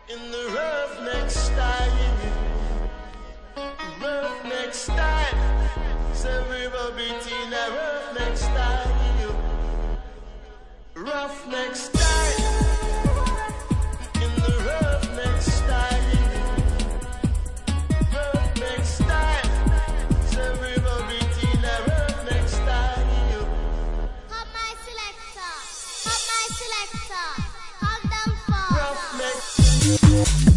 In the roughneck style, roughneck style. Say we will be in a roughneck style, roughneck style. In the roughneck style, roughneck style. Say we will be in a roughneck style. Hot my selector, hot my selector, hold them for. Roughneck.